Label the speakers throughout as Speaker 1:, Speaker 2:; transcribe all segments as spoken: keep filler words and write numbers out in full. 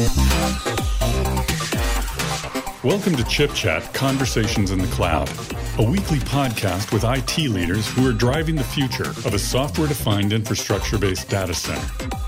Speaker 1: Welcome to Chip Chat Conversations in the Cloud, a weekly podcast with I T leaders who are driving the future of a software-defined infrastructure-based data center.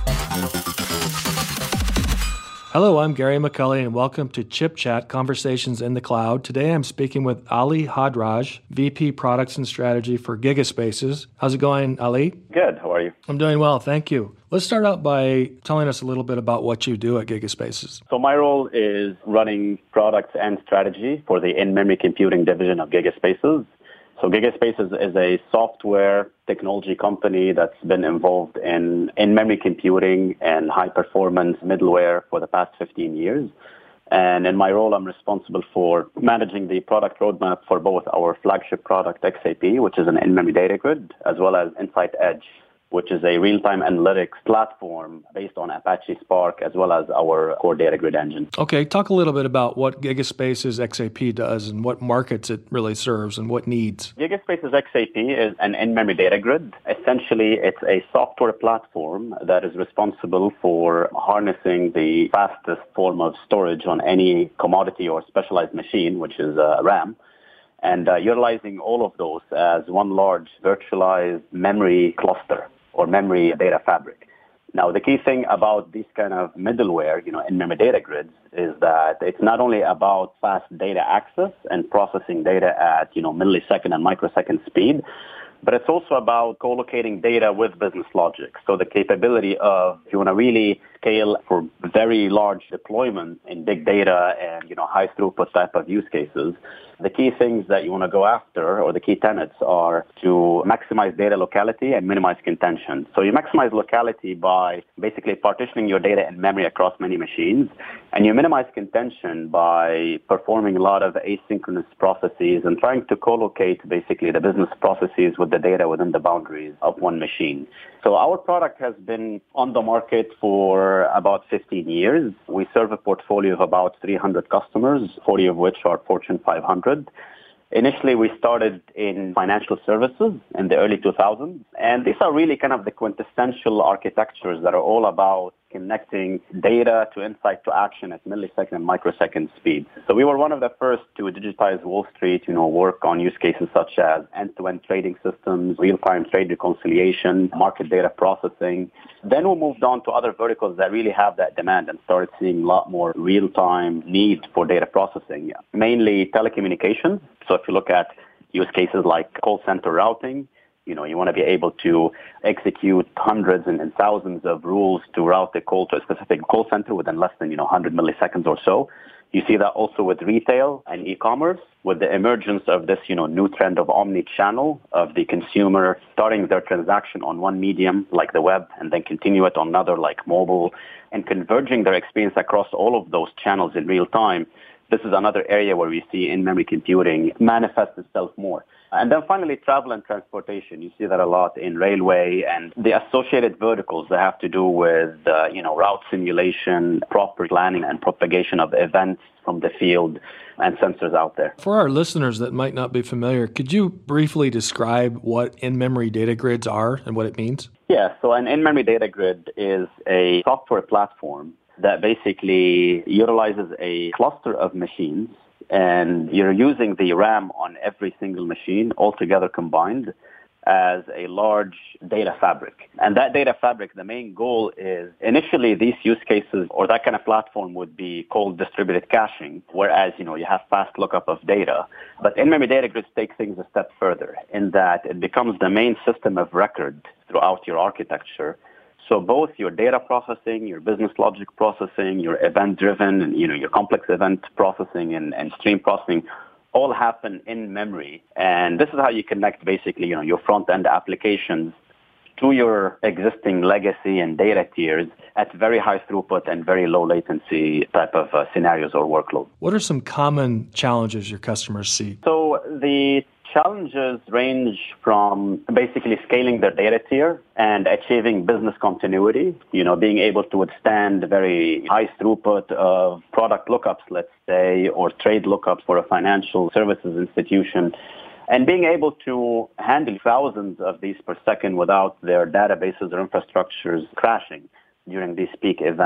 Speaker 2: Hello, I'm Gary McCulley, and welcome to Chip Chat Conversations in the Cloud. Today I'm speaking with Ali Hadraj, V P Products and Strategy for Gigaspaces. How's it going, Ali?
Speaker 3: Good. How are you?
Speaker 2: I'm doing well, thank you. Let's start out by telling us a little bit about what you do at Gigaspaces.
Speaker 3: So my role is running products and strategy for the in-memory computing division of Gigaspaces. So Gigaspaces is a software technology company that's been involved in in-memory computing and high-performance middleware for the past fifteen years. And in my role, I'm responsible for managing the product roadmap for both our flagship product, X A P, which is an in-memory data grid, as well as Insight Edge, which is a real-time analytics platform based on Apache Spark, as well as our core data grid engine.
Speaker 2: Okay, talk a little bit about what Gigaspaces X A P does and what markets it really serves and what needs.
Speaker 3: Gigaspaces X A P is an in-memory data grid. Essentially, it's a software platform that is responsible for harnessing the fastest form of storage on any commodity or specialized machine, which is uh, RAM. And uh, utilizing all of those as one large virtualized memory cluster or memory data fabric. Now, the key thing about these kind of middleware, you know, in-memory data grids is that it's not only about fast data access and processing data at, you know, millisecond and microsecond speed, but it's also about co-locating data with business logic. So the capability of, if you want to really scale for very large deployment in big data and, you know, high throughput type of use cases, the key things that you want to go after, or the key tenets, are to maximize data locality and minimize contention. So you maximize locality by basically partitioning your data in memory across many machines, and you minimize contention by performing a lot of asynchronous processes and trying to co-locate basically the business processes with the data within the boundaries of one machine. So our product has been on the market for about fifteen years. We serve a portfolio of about three hundred customers, forty of which are Fortune five hundred. Initially, we started in financial services in the early two thousands, and these are really kind of the quintessential architectures that are all about connecting data to insight to action at millisecond and microsecond speed. So we were one of the first to digitize Wall Street, you know, work on use cases such as end-to-end trading systems, real-time trade reconciliation, market data processing. Then we moved on to other verticals that really have that demand and started seeing a lot more real-time need for data processing, mainly telecommunications. So if you look at use cases like call center routing, you know, you want to be able to execute hundreds and, and thousands of rules to route the call to a specific call center within less than, you know, one hundred milliseconds or so. You see that also with retail and e-commerce, with the emergence of this, you know, new trend of omni-channel, of the consumer starting their transaction on one medium like the web and then continue it on another like mobile, and converging their experience across all of those channels in real time. This is another area where we see in-memory computing manifest itself more. And then finally, travel and transportation. You see that a lot in railway and the associated verticals that have to do with, uh, you know, route simulation, proper planning and propagation of events from the field and sensors out there.
Speaker 2: For our listeners that might not be familiar, could you briefly describe what in-memory data grids are and what it means?
Speaker 3: Yeah, so an in-memory data grid is a software platform that basically utilizes a cluster of machines, and you're using the RAM on every single machine altogether combined as a large data fabric. And that data fabric, the main goal is initially these use cases or that kind of platform would be called distributed caching, whereas, you know, you have fast lookup of data. But in-memory data grids take things a step further in that it becomes the main system of record throughout your architecture. So both your data processing, your business logic processing, your event-driven, and, you know, your complex event processing and, and stream processing all happen in memory. And this is how you connect basically, you know, your front-end applications to your existing legacy and data tiers at very high throughput and very low latency type of uh, scenarios or workloads.
Speaker 2: What are some common challenges your customers see?
Speaker 3: So the challenges range from basically scaling their data tier and achieving business continuity, you know, being able to withstand very high throughput of product lookups, let's say, or trade lookups for a financial services institution, and being able to handle thousands of these per second without their databases or infrastructures crashing during these peak events.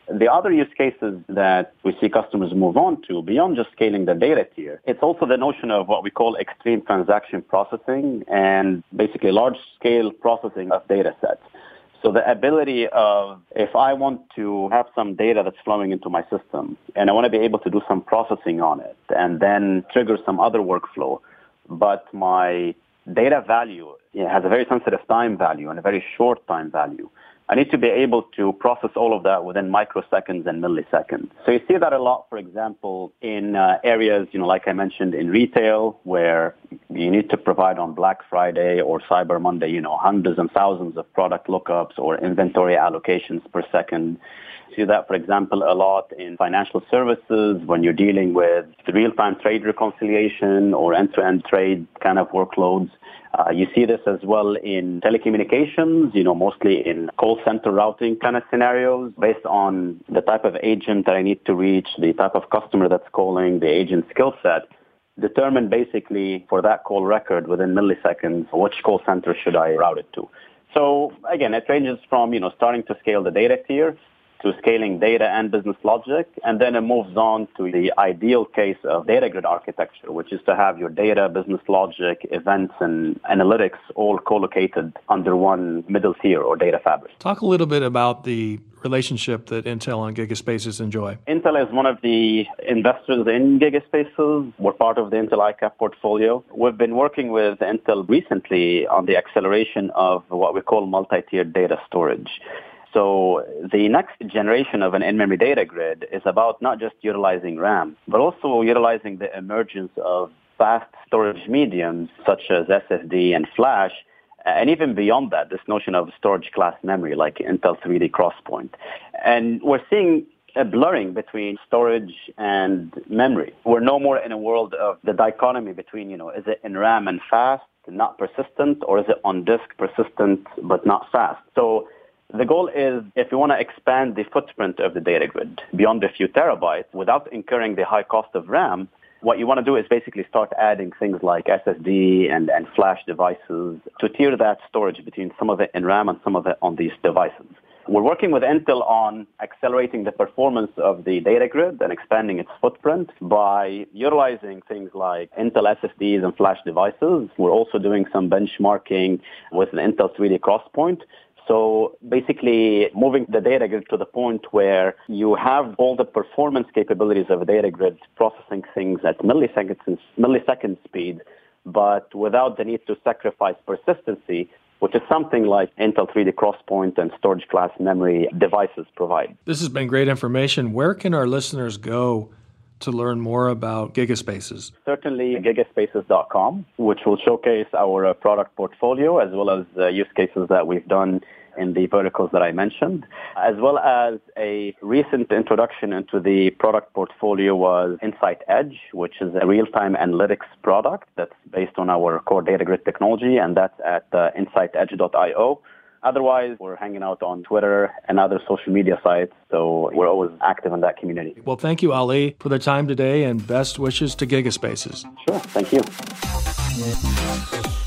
Speaker 3: The other use cases that we see customers move on to, beyond just scaling the data tier, it's also the notion of what we call extreme transaction processing and basically large-scale processing of data sets. So the ability of, if I want to have some data that's flowing into my system and I want to be able to do some processing on it and then trigger some other workflow, but my data value has a very sensitive time value and a very short time value, I need to be able to process all of that within microseconds and milliseconds. So you see that a lot, for example, in uh, areas, you know, like I mentioned, in retail, where you need to provide on Black Friday or Cyber Monday, you know, hundreds and thousands of product lookups or inventory allocations per second. You see that, for example, a lot in financial services when you're dealing with real-time trade reconciliation or end-to-end trade kind of workloads. Uh, you see this as well in telecommunications, you know, mostly in call center routing kind of scenarios based on the type of agent that I need to reach, the type of customer that's calling, the agent skill set, determine basically for that call record within milliseconds which call center should I route it to. So again, it ranges from, you know, starting to scale the data tier to scaling data and business logic, and then it moves on to the ideal case of data grid architecture, which is to have your data, business logic, events, and analytics all co-located under one middle tier or data fabric.
Speaker 2: Talk a little bit about the relationship that Intel and Gigaspaces enjoy.
Speaker 3: Intel is one of the investors in Gigaspaces. We're part of the Intel I C A P portfolio. We've been working with Intel recently on the acceleration of what we call multi-tiered data storage. So the next generation of an in-memory data grid is about not just utilizing RAM, but also utilizing the emergence of fast storage mediums such as S S D and flash, and even beyond that, this notion of storage class memory like Intel three D Crosspoint. And we're seeing a blurring between storage and memory. We're no more in a world of the dichotomy between, you know, is it in RAM and fast, not persistent, or is it on disk persistent but not fast? So the goal is, if you want to expand the footprint of the data grid beyond a few terabytes without incurring the high cost of RAM, what you want to do is basically start adding things like S S D and, and flash devices to tier that storage between some of it in RAM and some of it on these devices. We're working with Intel on accelerating the performance of the data grid and expanding its footprint by utilizing things like Intel S S Ds and flash devices. We're also doing some benchmarking with an Intel three D Crosspoint. So basically moving the data grid to the point where you have all the performance capabilities of a data grid processing things at milliseconds, millisecond speed, but without the need to sacrifice persistency, which is something like Intel three D Crosspoint and storage class memory devices provide.
Speaker 2: This has been great information. Where can our listeners go to learn more about Gigaspaces?
Speaker 3: Certainly gigaspaces dot com, which will showcase our uh, product portfolio as well as uh, use cases that we've done in the verticals that I mentioned, as well as a recent introduction into the product portfolio was Insight Edge, which is a real-time analytics product that's based on our core data grid technology, and that's at uh, insight edge dot io. Otherwise, we're hanging out on Twitter and other social media sites, so we're always active in that community.
Speaker 2: Well, thank you, Ali, for the time today, and best wishes to Gigaspaces.
Speaker 3: Sure. Thank you.